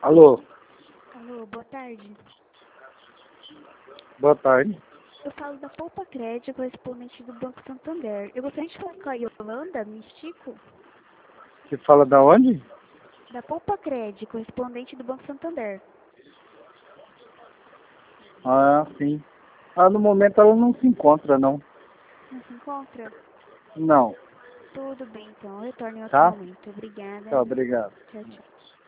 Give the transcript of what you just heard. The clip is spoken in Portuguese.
Alô, Alô, boa tarde. boa tarde. Eu falo da Poupa Crédito, correspondente do Banco Santander. Eu gostaria de falar com a Yolanda Mistico, Você fala da onde? da Poupa Crédito, correspondente do Banco Santander. Ah, sim. Ah, no momento ela não se encontra, não. Não se encontra? Não, Tudo bem, então. Eu retorno em outro tá? momento. Obrigada. Tá, obrigado. Tchau, tchau.